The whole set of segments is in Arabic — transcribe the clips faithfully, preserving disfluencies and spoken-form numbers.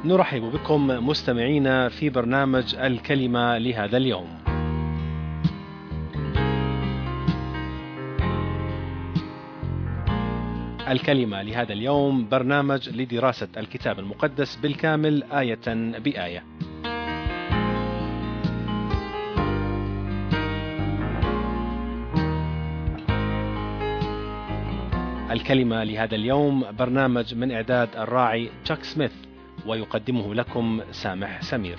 نرحب بكم مستمعينا في برنامج الكلمة لهذا اليوم. الكلمة لهذا اليوم برنامج لدراسة الكتاب المقدس بالكامل آية بآية. الكلمة لهذا اليوم برنامج من إعداد الراعي تشاك سميث، ويقدمه لكم سامح سمير.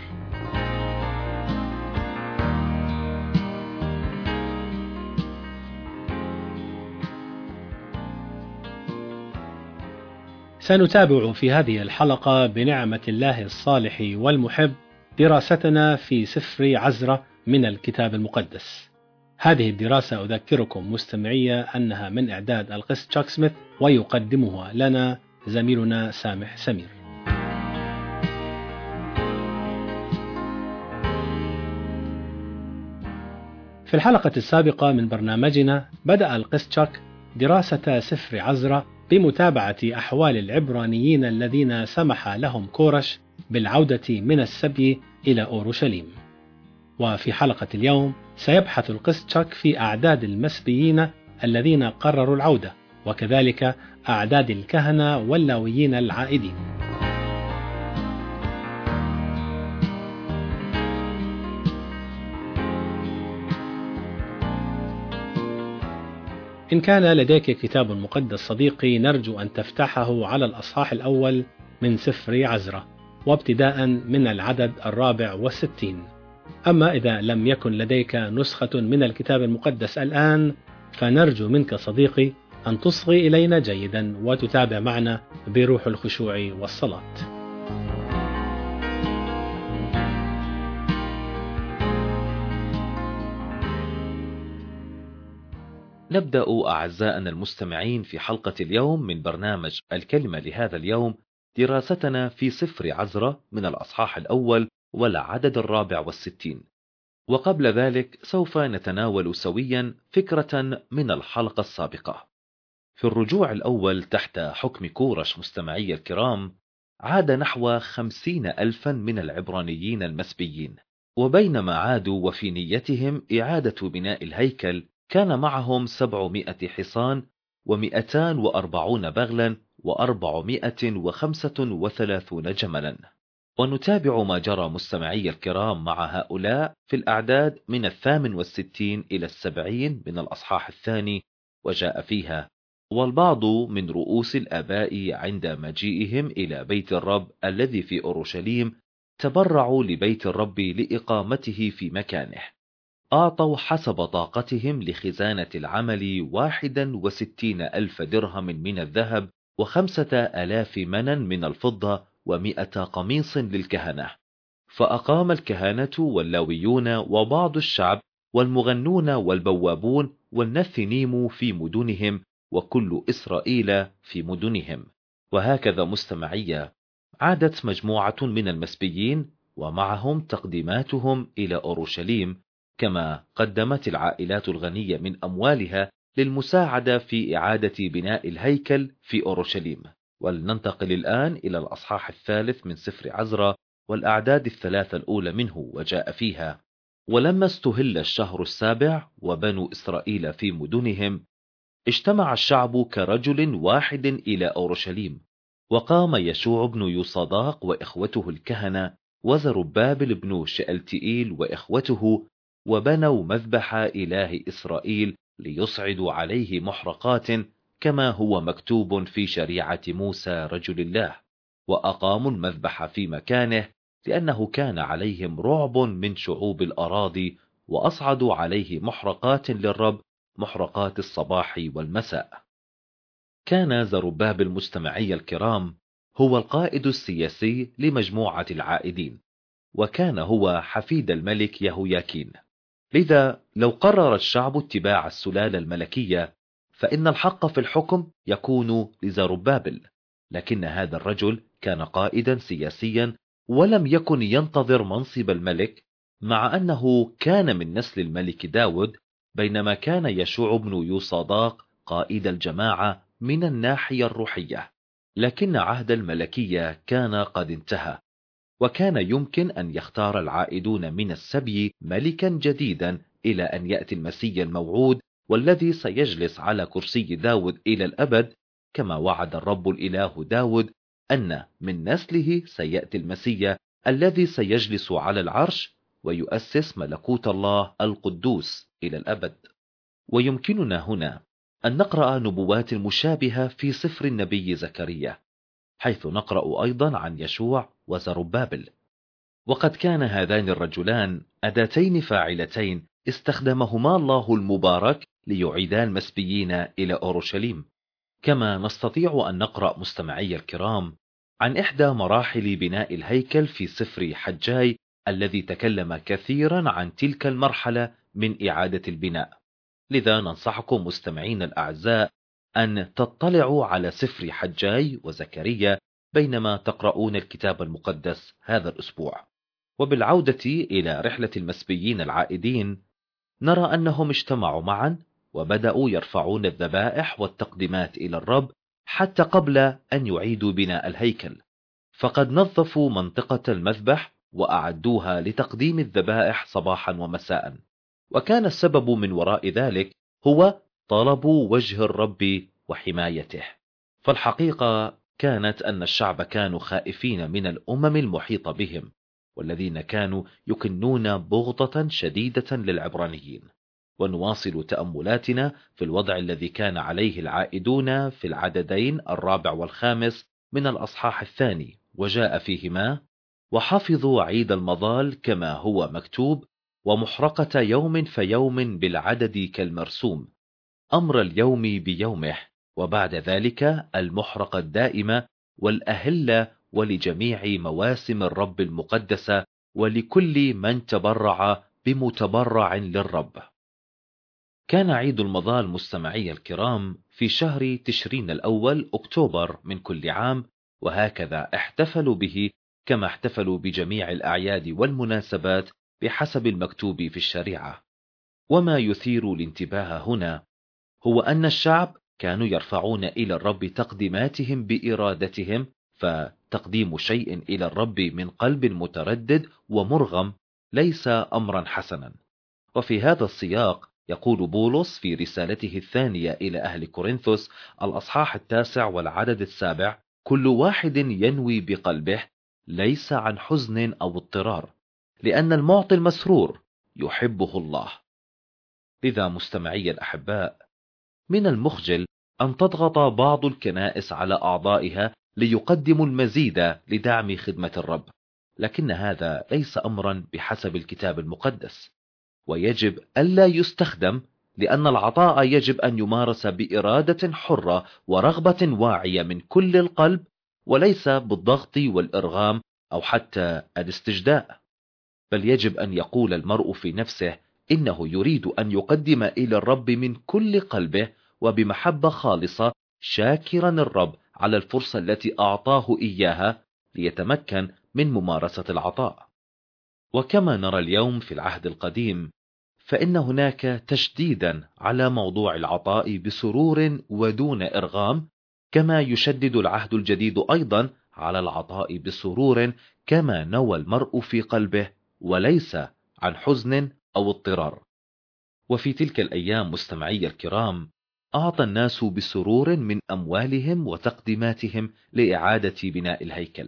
سنتابع في هذه الحلقة بنعمة الله الصالح والمحب دراستنا في سفر عزرا من الكتاب المقدس. هذه الدراسة أذكركم مستمعية أنها من إعداد القس تشاك سميث، ويقدمها لنا زميلنا سامح سمير. في الحلقة السابقة من برنامجنا بدأ القس تشاك دراسة سفر عزرا بمتابعة أحوال العبرانيين الذين سمح لهم كورش بالعودة من السبي إلى أورشليم. وفي حلقة اليوم سيبحث القس تشاك في أعداد المسبيين الذين قرروا العودة، وكذلك أعداد الكهنة واللاويين العائدين. إن كان لديك كتاب مقدس صديقي، نرجو أن تفتحه على الأصحاح الأول من سفر عزرا، وابتداء من العدد الرابع والستين. أما إذا لم يكن لديك نسخة من الكتاب المقدس الآن، فنرجو منك صديقي أن تصغي إلينا جيدا وتتابع معنا بروح الخشوع والصلاة. نبدأ أعزائنا المستمعين في حلقة اليوم من برنامج الكلمة لهذا اليوم دراستنا في سفر عزرا من الأصحاح الأول والعدد الرابع والستين. وقبل ذلك سوف نتناول سويا فكرة من الحلقة السابقة. في الرجوع الأول تحت حكم كورش مستمعي الكرام، عاد نحو خمسين ألفا من العبرانيين المسبيين، وبينما عادوا وفي نيتهم إعادة بناء الهيكل كان معهم سبعمائة حصان ومئتان وأربعون بغلا وأربعمائة وخمسة وثلاثون جملا. ونتابع ما جرى مستمعي الكرام مع هؤلاء في الأعداد من الثامن والستين إلى السبعين من الأصحاح الثاني. وجاء فيها: والبعض من رؤوس الآباء عند مجيئهم إلى بيت الرب الذي في أورشليم تبرعوا لبيت الرب لإقامته في مكانه، أعطوا حسب طاقتهم لخزانة العمل واحدا وستين ألف درهم من الذهب، وخمسة ألاف منا من الفضة، ومئة قميص للكهنة. فأقام الكهنة واللاويون وبعض الشعب والمغنون والبوابون والنثنيم في مدنهم، وكل إسرائيل في مدنهم. وهكذا مستمعية عادت مجموعة من المسبيين ومعهم تقديماتهم إلى أورشليم، كما قدمت العائلات الغنية من أموالها للمساعدة في إعادة بناء الهيكل في أورشليم. ولننتقل الآن إلى الأصحاح الثالث من سفر عزرا والأعداد الثلاثة الأولى منه. وجاء فيها: ولما استهل الشهر السابع وبنو إسرائيل في مدنهم، اجتمع الشعب كرجل واحد إلى أورشليم، وقام يشوع بن يوصداق وإخوته الكهنة وزربابل بن شألتئيل وإخوته، وبنوا مذبح إله إسرائيل ليصعدوا عليه محرقات كما هو مكتوب في شريعة موسى رجل الله. وأقاموا المذبح في مكانه لأنه كان عليهم رعب من شعوب الأراضي، وأصعدوا عليه محرقات للرب، محرقات الصباح والمساء. كان زربابل المستمعي الكرام هو القائد السياسي لمجموعة العائدين، وكان هو حفيد الملك يهوياكين. لذا لو قرر الشعب اتباع السلالة الملكية، فإن الحق في الحكم يكون لزربابل. لكن هذا الرجل كان قائدا سياسيا ولم يكن ينتظر منصب الملك، مع أنه كان من نسل الملك داود، بينما كان يشوع بن يوصداق قائد الجماعة من الناحية الروحية. لكن عهد الملكية كان قد انتهى، وكان يمكن أن يختار العائدون من السبي ملكا جديدا إلى أن يأتي المسيح الموعود والذي سيجلس على كرسي داود إلى الأبد، كما وعد الرب الإله داود أن من نسله سيأتي المسيح الذي سيجلس على العرش ويؤسس ملكوت الله القدوس إلى الأبد. ويمكننا هنا أن نقرأ نبوات مشابهة في سفر النبي زكريا، حيث نقرأ أيضا عن يشوع وزربابل. وقد كان هذان الرجلان أداتين فاعلتين استخدمهما الله المبارك ليعيدا المسبيين إلى أورشليم. كما نستطيع أن نقرأ مستمعي الكرام عن إحدى مراحل بناء الهيكل في سفر حجاي الذي تكلم كثيرا عن تلك المرحلة من إعادة البناء. لذا ننصحكم مستمعين الأعزاء أن تطلعوا على سفر حجاي وزكريا بينما تقرؤون الكتاب المقدس هذا الأسبوع. وبالعودة إلى رحلة المسبيين العائدين، نرى أنهم اجتمعوا معا وبدأوا يرفعون الذبائح والتقديمات إلى الرب حتى قبل أن يعيدوا بناء الهيكل، فقد نظفوا منطقة المذبح وأعدوها لتقديم الذبائح صباحا ومساء. وكان السبب من وراء ذلك هو طلب وجه الرب وحمايته. فالحقيقة كانت أن الشعب كانوا خائفين من الأمم المحيطة بهم، والذين كانوا يكنون بغضة شديدة للعبرانيين. ونواصل تأملاتنا في الوضع الذي كان عليه العائدون في العددين الرابع والخامس من الأصحاح الثاني، وجاء فيهما: وحفظوا عيد المظال كما هو مكتوب، ومحرقة يوم فيوم بالعدد كالمرسوم، أمر اليوم بيومه، وبعد ذلك المحرقة الدائمة والأهلة، ولجميع مواسم الرب المقدسة، ولكل من تبرع بمتبرع للرب. كان عيد المظال مستمعي الكرام في شهر تشرين الأول أكتوبر من كل عام، وهكذا احتفلوا به كما احتفلوا بجميع الأعياد والمناسبات بحسب المكتوب في الشريعة. وما يثير الانتباه هنا هو أن الشعب كانوا يرفعون إلى الرب تقديماتهم بإرادتهم، فتقديم شيء إلى الرب من قلب متردد ومرغم ليس أمرا حسنا. وفي هذا السياق يقول بولس في رسالته الثانية إلى أهل كورنثوس الأصحاح التاسع والعدد السابع: كل واحد ينوي بقلبه ليس عن حزن أو اضطرار، لأن المعطي المسرور يحبه الله. لذا مستمعي الأحباء، من المخجل أن تضغط بعض الكنائس على أعضائها ليقدموا المزيد لدعم خدمة الرب، لكن هذا ليس أمرا بحسب الكتاب المقدس، ويجب ألا يستخدم، لأن العطاء يجب أن يمارس بإرادة حرة ورغبة واعية من كل القلب، وليس بالضغط والإرغام أو حتى الاستجداء. بل يجب أن يقول المرء في نفسه إنه يريد أن يقدم إلى الرب من كل قلبه وبمحبة خالصة، شاكرا الرب على الفرصة التي أعطاه إياها ليتمكن من ممارسة العطاء. وكما نرى اليوم في العهد القديم، فإن هناك تشديدا على موضوع العطاء بسرور ودون إرغام، كما يشدد العهد الجديد أيضا على العطاء بسرور كما نوى المرء في قلبه، وليس عن حزن أو اضطرار. وفي تلك الأيام مستمعي الكرام، أعطى الناس بسرور من أموالهم وتقديماتهم لإعادة بناء الهيكل.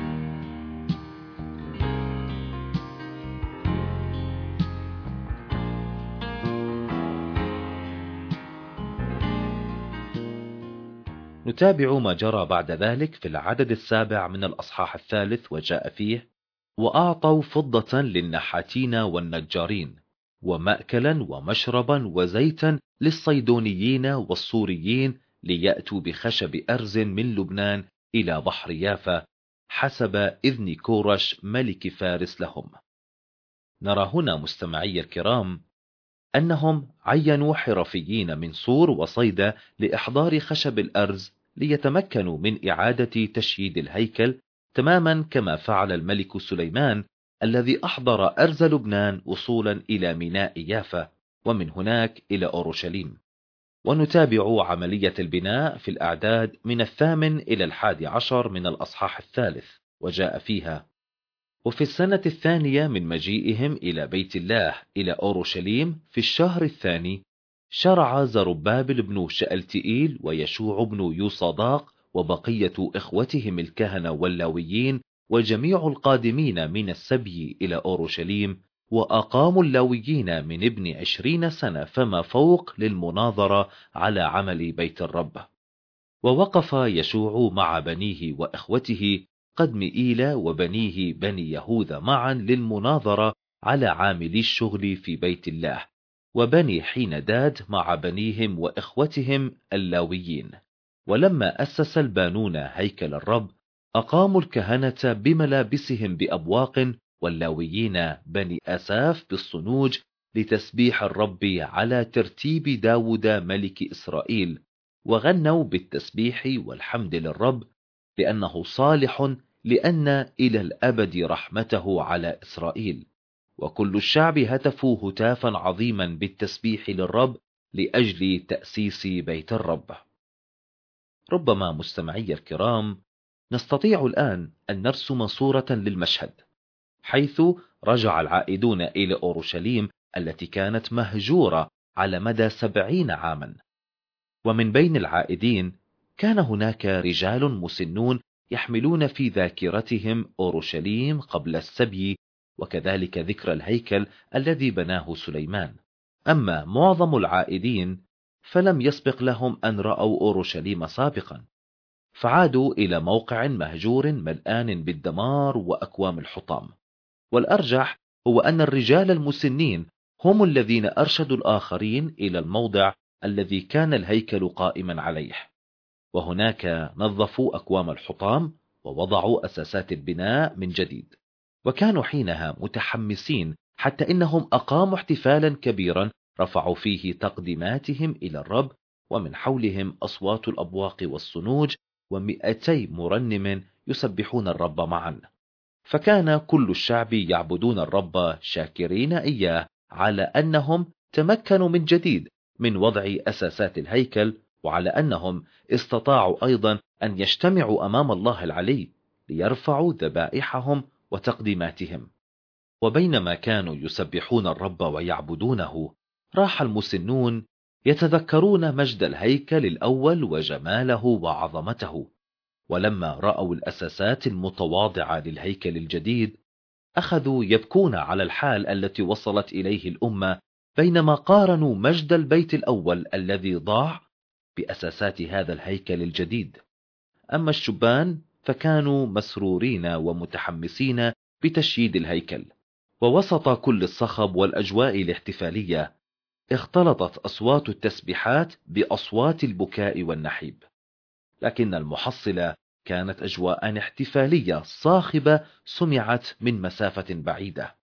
نتابع ما جرى بعد ذلك في العدد السابع من الأصحاح الثالث، وجاء فيه: وأعطوا فضة للنحاتين والنجارين، ومأكلا ومشربا وزيتا للصيدونيين والصوريين، ليأتوا بخشب أرز من لبنان إلى بحر يافا حسب إذن كورش ملك فارس لهم. نرى هنا مستمعي الكرام أنهم عينوا حرفيين من صور وصيدا لإحضار خشب الأرز ليتمكنوا من إعادة تشييد الهيكل، تماما كما فعل الملك سليمان الذي أحضر أرز لبنان وصولا إلى ميناء يافا، ومن هناك إلى أورشليم. ونتابع عملية البناء في الأعداد من الثامن إلى الحادي عشر من الأصحاح الثالث، وجاء فيها: وفي السنة الثانية من مجيئهم إلى بيت الله إلى أورشليم في الشهر الثاني شرع زربابل بن شألتئيل ويشوع بن يوصداق وبقية إخوتهم الكهنة واللاويين وجميع القادمين من السبي إلى أورشليم، وأقاموا اللاويين من ابن عشرين سنة فما فوق للمناظرة على عمل بيت الرب. ووقف يشوع مع بنيه وإخوته قدمئيل وبنيه بني يهوذا معا للمناظرة على عاملي الشغل في بيت الله، وبني حينداد مع بنيهم وإخوتهم اللاويين. ولما أسس البانون هيكل الرب أقاموا الكهنة بملابسهم بأبواق، واللاويين بني أساف بالصنوج لتسبيح الرب على ترتيب داود ملك إسرائيل، وغنوا بالتسبيح والحمد للرب لأنه صالح، لأن إلى الأبد رحمته على إسرائيل. وكل الشعب هتفوا هتافا عظيما بالتسبيح للرب لأجل تأسيس بيت الرب. ربما مستمعي الكرام نستطيع الآن أن نرسم صورة للمشهد، حيث رجع العائدون إلى أورشليم التي كانت مهجورة على مدى سبعين عاما. ومن بين العائدين كان هناك رجال مسنون يحملون في ذاكرتهم أورشليم قبل السبي، وكذلك ذكر الهيكل الذي بناه سليمان. أما معظم العائدين فلم يسبق لهم أن رأوا أورشليم سابقا، فعادوا إلى موقع مهجور ملآن بالدمار وأكوام الحطام. والأرجح هو أن الرجال المسنين هم الذين أرشدوا الآخرين إلى الموضع الذي كان الهيكل قائما عليه، وهناك نظفوا أكوام الحطام ووضعوا أساسات البناء من جديد. وكانوا حينها متحمسين حتى إنهم أقاموا احتفالا كبيرا رفعوا فيه تقديماتهم إلى الرب، ومن حولهم أصوات الأبواق والصنوج ومئتي مرنم يسبحون الرب معا. فكان كل الشعب يعبدون الرب شاكرين إياه على أنهم تمكنوا من جديد من وضع أساسات الهيكل، وعلى أنهم استطاعوا أيضا أن يجتمعوا أمام الله العلي ليرفعوا ذبائحهم وتقديماتهم. وبينما كانوا يسبحون الرب ويعبدونه، راح المسنون يتذكرون مجد الهيكل الأول وجماله وعظمته. ولما رأوا الأساسات المتواضعة للهيكل الجديد أخذوا يبكون على الحال التي وصلت إليه الأمة بينما قارنوا مجد البيت الأول الذي ضاع بأساسات هذا الهيكل الجديد. أما الشبان فكانوا مسرورين ومتحمسين بتشييد الهيكل. ووسط كل الصخب والأجواء الاحتفالية اختلطت أصوات التسبيحات بأصوات البكاء والنحيب، لكن المحصلة كانت أجواء احتفالية صاخبة سمعت من مسافة بعيدة.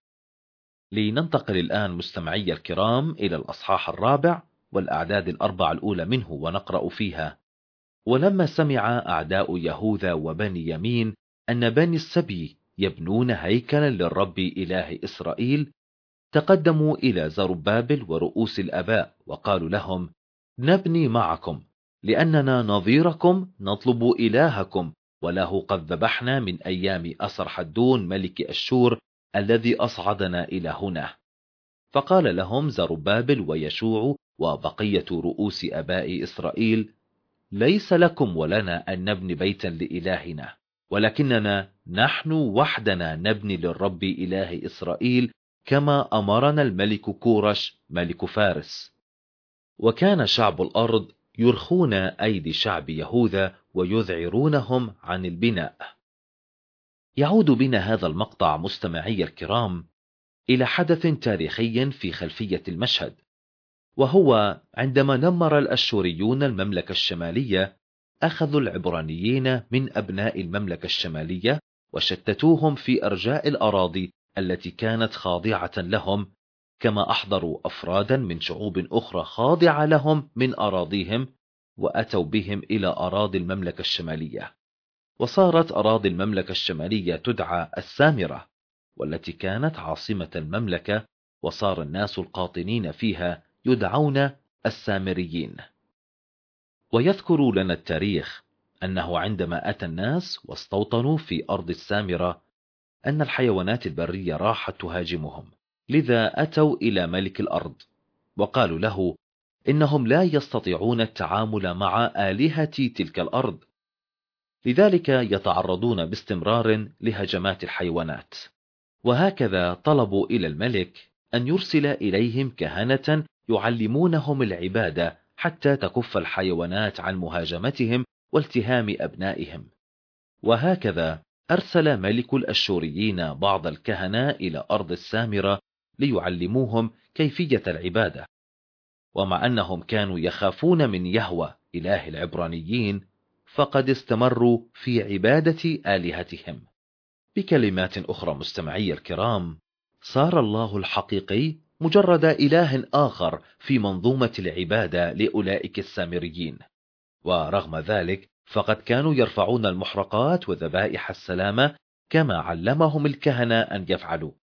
لننتقل الآن مستمعي الكرام إلى الأصحاح الرابع والأعداد الأربع الأولى منه ونقرأ فيها: ولما سمع أعداء يهوذا وبني يمين أن بني السبي يبنون هيكلا للرب إله إسرائيل، تقدموا إلى زربابل ورؤوس الآباء وقالوا لهم: نبني معكم، لأننا نظيركم نطلب إلهكم، وله قد ذبحنا من أيام أسرحدون ملك أشور الذي أصعدنا إلى هنا. فقال لهم زربابل ويشوع وبقية رؤوس آباء إسرائيل: ليس لكم ولنا أن نبني بيتا لإلهنا، ولكننا نحن وحدنا نبني للرب إله إسرائيل كما أمرنا الملك كورش ملك فارس. وكان شعب الأرض يرخون أيدي شعب يهوذا ويذعرونهم عن البناء. يعود بنا هذا المقطع مستمعي الكرام إلى حدث تاريخي في خلفية المشهد، وهو عندما نمر الأشوريون المملكة الشمالية أخذوا العبرانيين من أبناء المملكة الشمالية وشتتوهم في أرجاء الأراضي التي كانت خاضعة لهم، كما أحضروا أفرادا من شعوب أخرى خاضعة لهم من أراضيهم وأتوا بهم إلى أراضي المملكة الشمالية. وصارت أراضي المملكة الشمالية تدعى السامرة، والتي كانت عاصمة المملكة، وصار الناس القاطنين فيها يدعون السامريين. ويذكر لنا التاريخ أنه عندما أتى الناس واستوطنوا في أرض السامرة أن الحيوانات البرية راحت تهاجمهم، لذا أتوا إلى ملك الأرض وقالوا له إنهم لا يستطيعون التعامل مع آلهة تلك الأرض، لذلك يتعرضون باستمرار لهجمات الحيوانات. وهكذا طلبوا إلى الملك أن يرسل إليهم كهنة يعلمونهم العبادة حتى تكف الحيوانات عن مهاجمتهم والتهام أبنائهم. وهكذا أرسل ملك الأشوريين بعض الكهنة إلى أرض السامرة ليعلموهم كيفية العبادة. ومع أنهم كانوا يخافون من يهوه إله العبرانيين، فقد استمروا في عبادة آلهتهم. بكلمات أخرى مستمعي الكرام، صار الله الحقيقي مجرد إله آخر في منظومة العبادة لأولئك السامريين. ورغم ذلك فقد كانوا يرفعون المحرقات وذبائح السلامة كما علمهم الكهنة أن يفعلوا.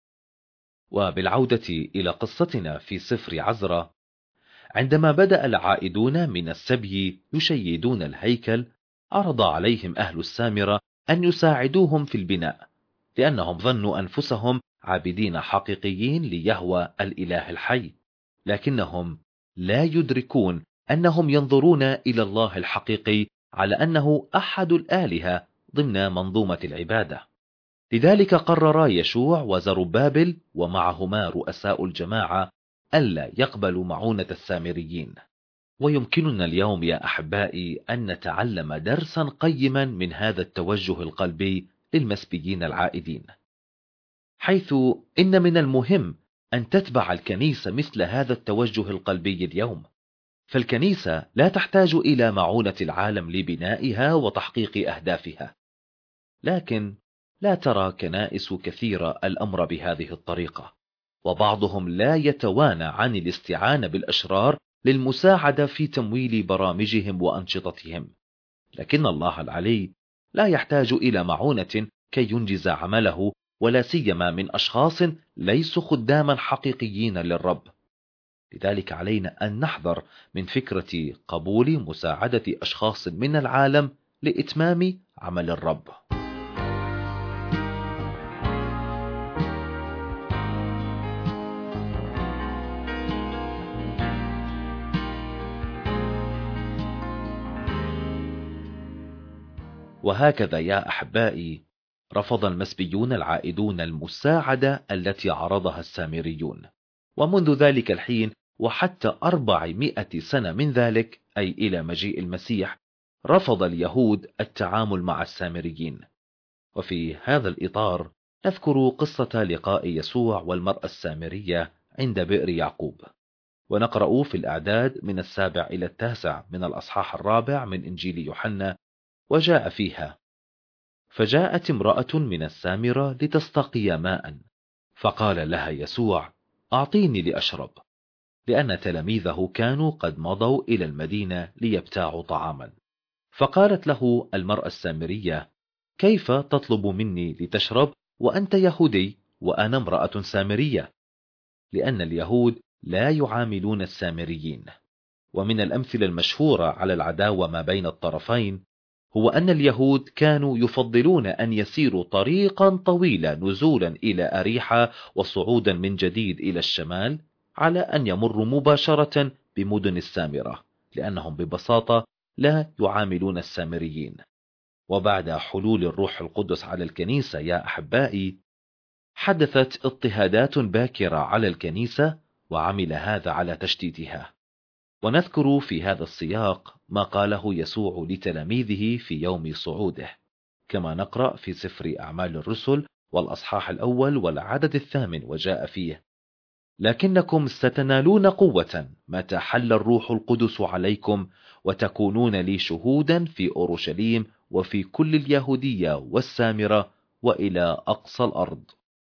وبالعودة إلى قصتنا في سفر عزرا، عندما بدأ العائدون من السبي يشيدون الهيكل، عرض عليهم أهل السامرة أن يساعدوهم في البناء، لأنهم ظنوا أنفسهم عابدين حقيقيين ليهوى الإله الحي، لكنهم لا يدركون أنهم ينظرون إلى الله الحقيقي على أنه أحد الآلهة ضمن منظومة العبادة. لذلك قرر يشوع وزربابل ومعهما رؤساء الجماعة ألا يقبلوا معونة السامريين. ويمكننا اليوم يا أحبائي أن نتعلم درسا قيما من هذا التوجه القلبي للمسبيين العائدين، حيث إن من المهم أن تتبع الكنيسة مثل هذا التوجه القلبي اليوم. فالكنيسة لا تحتاج إلى معونة العالم لبنائها وتحقيق أهدافها، لكن لا ترى كنائس كثيرة الأمر بهذه الطريقة، وبعضهم لا يتوانى عن الاستعانة بالأشرار للمساعدة في تمويل برامجهم وأنشطتهم. لكن الله العلي لا يحتاج إلى معونة كي ينجز عمله، ولا سيما من أشخاص ليسوا خداما حقيقيين للرب. لذلك علينا أن نحذر من فكرة قبول مساعدة أشخاص من العالم لإتمام عمل الرب. وهكذا يا أحبائي رفض المسبيون العائدون المساعدة التي عرضها السامريون، ومنذ ذلك الحين وحتى أربعمائة سنة من ذلك، أي إلى مجيء المسيح، رفض اليهود التعامل مع السامريين. وفي هذا الإطار نذكر قصة لقاء يسوع والمرأة السامرية عند بئر يعقوب، ونقرأ في الأعداد من السابع إلى التاسع من الأصحاح الرابع من إنجيل يوحنا. وجاء فيها: فجاءت امرأة من السامرة لتستقي ماء، فقال لها يسوع: أعطيني لأشرب، لأن تلاميذه كانوا قد مضوا إلى المدينة ليبتاعوا طعاما. فقالت له المرأة السامرية: كيف تطلب مني لتشرب وأنت يهودي وأنا امرأة سامرية؟ لأن اليهود لا يعاملون السامريين. ومن الأمثلة المشهورة على العداوة ما بين الطرفين هو أن اليهود كانوا يفضلون أن يسيروا طريقا طويلا نزولا إلى أريحة وصعودا من جديد إلى الشمال، على أن يمروا مباشرة بمدن السامرة، لأنهم ببساطة لا يعاملون السامريين. وبعد حلول الروح القدس على الكنيسة يا أحبائي، حدثت اضطهادات باكرة على الكنيسة، وعمل هذا على تشتيتها. ونذكر في هذا السياق ما قاله يسوع لتلاميذه في يوم صعوده، كما نقرأ في سفر أعمال الرسل والأصحاح الأول والعدد الثامن، وجاء فيه: لكنكم ستنالون قوة متى حل الروح القدس عليكم، وتكونون لي شهودا في أورشليم وفي كل اليهودية والسامرة وإلى أقصى الأرض.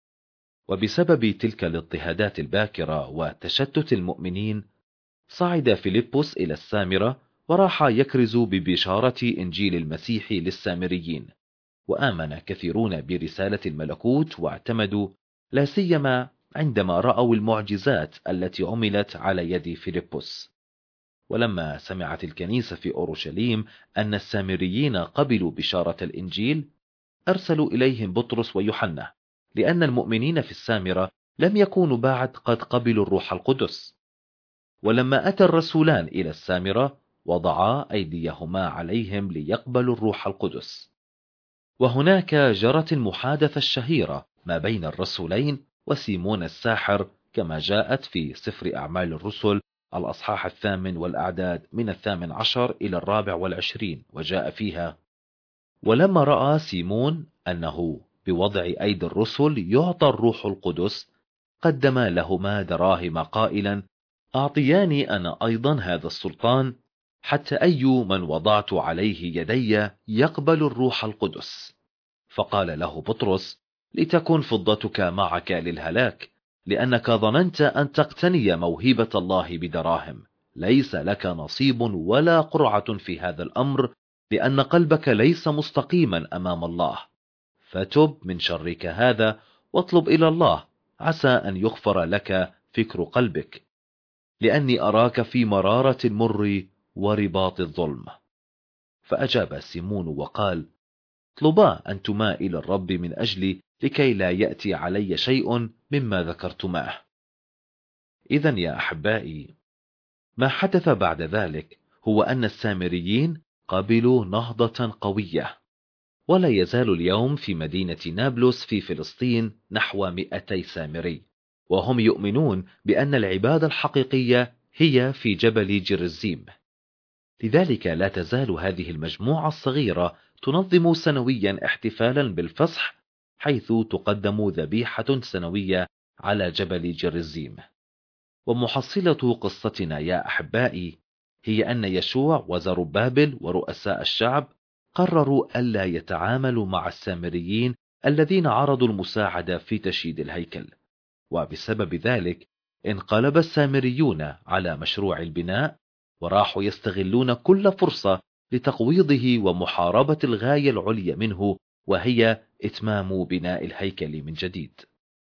وبسبب تلك الاضطهادات الباكرة وتشتت المؤمنين، صعد فيلبس إلى السامرة وراح يكرز ببشارة إنجيل المسيح للسامريين، وآمن كثيرون برسالة الملكوت واعتمدوا، لا سيما عندما رأوا المعجزات التي عملت على يد فيلبس. ولما سمعت الكنيسة في أورشليم أن السامريين قبلوا بشارة الإنجيل، أرسلوا إليهم بطرس ويوحنا لأن المؤمنين في السامرة لم يكونوا بعد قد قبلوا الروح القدس. ولما أتى الرسولان إلى السامرة وضعا أيديهما عليهم ليقبلوا الروح القدس. وهناك جرت المحادثة الشهيرة ما بين الرسولين وسيمون الساحر كما جاءت في سفر أعمال الرسل الأصحاح الثامن والأعداد من الثامن عشر إلى الرابع والعشرين، وجاء فيها: ولما رأى سيمون أنه بوضع أيدي الرسل يعطى الروح القدس قدم لهما دراهم قائلا: أعطياني أنا أيضا هذا السلطان حتى أي من وضعت عليه يدي يقبل الروح القدس. فقال له بطرس: لتكن فضتك معك للهلاك، لأنك ظننت أن تقتني موهبة الله بدراهم، ليس لك نصيب ولا قرعة في هذا الأمر، لأن قلبك ليس مستقيما أمام الله. فتب من شرك هذا واطلب إلى الله، عسى أن يغفر لك فكر قلبك، لأني أراك في مرارة المر ورباط الظلم. فأجاب سيمون وقال: اطلبا أنتما إلى الرب من أجلي لكي لا يأتي علي شيء مما ذكرتماه. إذن يا أحبائي، ما حدث بعد ذلك هو أن السامريين قبلوا نهضة قوية، ولا يزال اليوم في مدينة نابلس في فلسطين نحو مئتي سامري، وهم يؤمنون بأن العبادة الحقيقية هي في جبل جرزيم. لذلك لا تزال هذه المجموعة الصغيرة تنظم سنويا احتفالا بالفصح، حيث تقدم ذبيحة سنوية على جبل جرزيم. ومحصلة قصتنا يا أحبائي هي أن يشوع وزربابل ورؤساء الشعب قرروا ألا يتعاملوا مع السامريين الذين عرضوا المساعدة في تشييد الهيكل، وبسبب ذلك انقلب السامريون على مشروع البناء، وراحوا يستغلون كل فرصة لتقويضه ومحاربة الغاية العليا منه، وهي إتمام بناء الهيكل من جديد.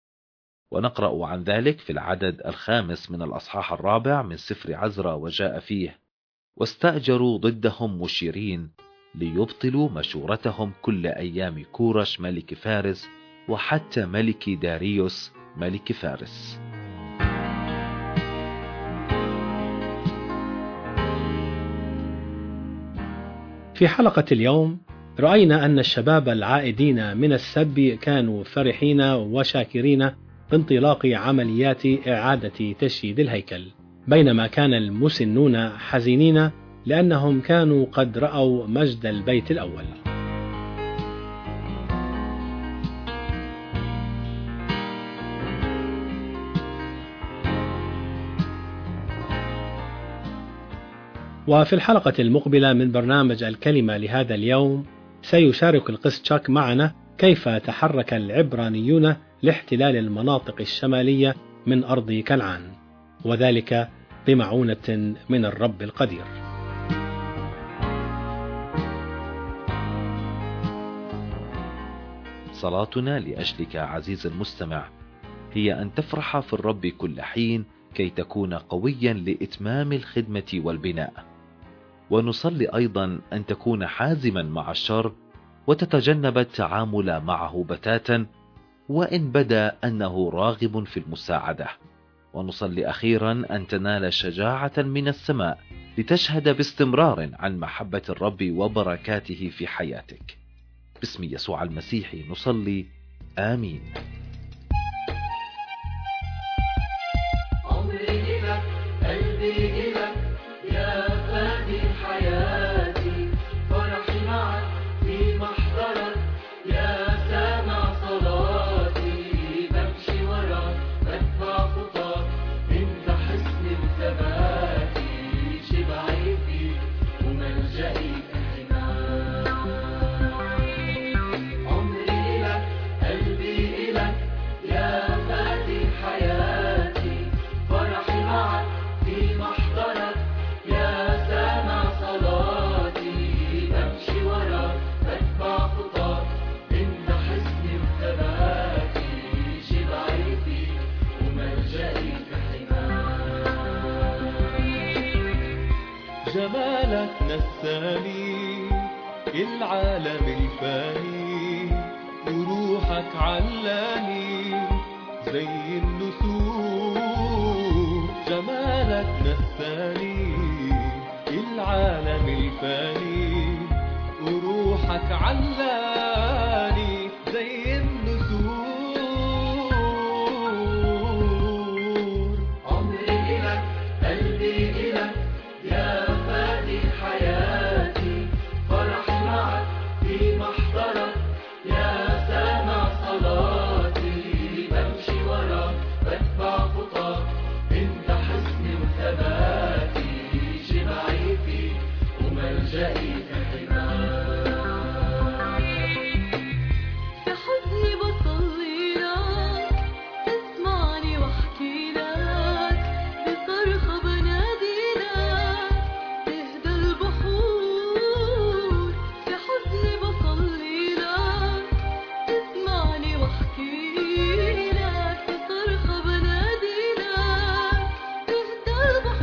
ونقرأ عن ذلك في العدد الخامس من الأصحاح الرابع من سفر عزرا، وجاء فيه: واستأجروا ضدهم مشيرين ليبطلوا مشورتهم كل أيام كورش ملك فارس وحتى ملك داريوس ملك فارس. في حلقة اليوم رأينا أن الشباب العائدين من السبي كانوا فرحين وشاكرين بانطلاق عمليات إعادة تشييد الهيكل، بينما كان المسنون حزينين لأنهم كانوا قد رأوا مجد البيت الأول. وفي الحلقة المقبلة من برنامج الكلمة لهذا اليوم سيشارك القس تشاك معنا كيف تحرك العبرانيون لاحتلال المناطق الشمالية من أرض كنعان، وذلك بمعونة من الرب القدير. صلاتنا لأجلك عزيز المستمع هي أن تفرح في الرب كل حين كي تكون قويا لإتمام الخدمة والبناء، ونصلي أيضا أن تكون حازما مع الشر وتتجنب التعامل معه بتاتا وإن بدا أنه راغب في المساعدة، ونصلي أخيرا أن تنال شجاعة من السماء لتشهد باستمرار عن محبة الرب وبركاته في حياتك. باسم يسوع المسيح نصلي، آمين. جمالك نساني العالم الفاني، وروحك علاني زي النسور، جمالك نساني العالم الفاني، وروحك علاني زي النسور. عمري إلك قلبي إلك يا فادي حياتي، فرح معك في محضرك يا سامع صلاتي، بمشي وراك بتبع خطاك انت حسني وثباتي، شبعي فيك وملجئي في حماك. في حزني بصلي لك تسمعني واحكي لك، بصرخة بنادي لك تهدى البحور. في حزني بصلي لك تسمعني واحكي لك، بصرخة بنادي لك تهدى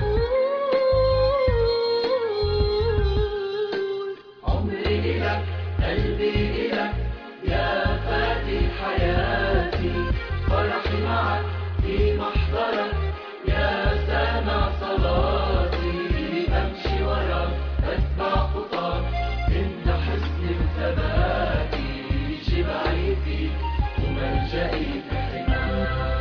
البحور. عمري إلك قلبي إلك يا فادي حياتي، فرحي معك في محضرك يا سامع صلاتي، بمشي وراك بتبع خطاك انت حسني وثباتي، شبعي فيك وملجئي في حماك.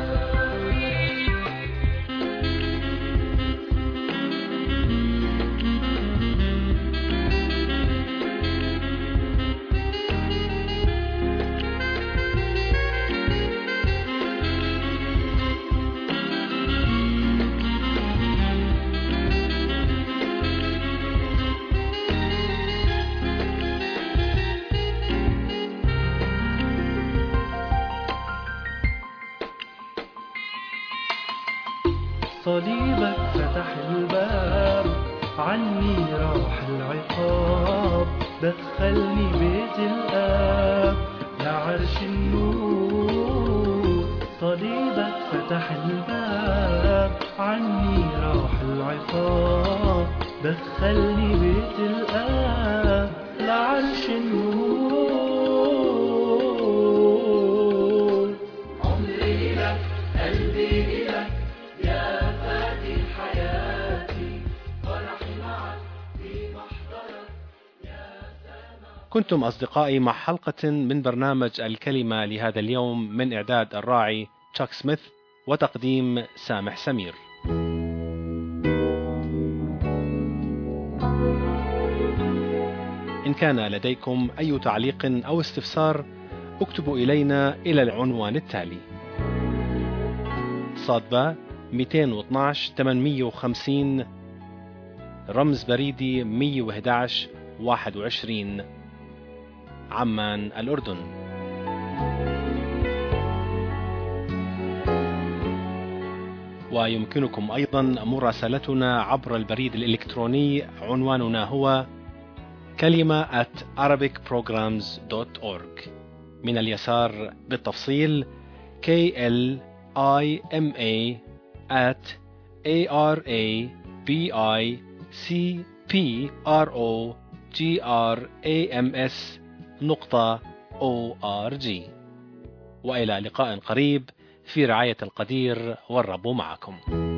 صليبك فتح الباب، عني راح العقاب، دخلني بيت الآب لعرش النور. صليبك فتح الباب، عني راح العقاب، دخلني بيت الآب لعرش النور. عمري إلك قلبي إلك يا فادي حياتي، فرحي معك في محضرك يا سامع. كنتم أصدقائي مع حلقة من برنامج الكلمة لهذا اليوم، من إعداد الراعي تشاك سميث وتقديم سامح سمير. إن كان لديكم أي تعليق أو استفسار اكتبوا إلينا إلى العنوان التالي: صادبة مئتين واثناشر ثمانمئة وخمسين، رمز بريدي مئة وأحد عشر واحد وعشرين، عمان الأردن. ويمكنكم أيضا مراسلتنا عبر البريد الإلكتروني، عنواننا هو كلمة at arabic programs dot org. من اليسار بالتفصيل K L I M A at A R A B I C P R O G R A M S نقطة O R G. وإلى لقاء قريب في رعاية القدير، والرب معكم.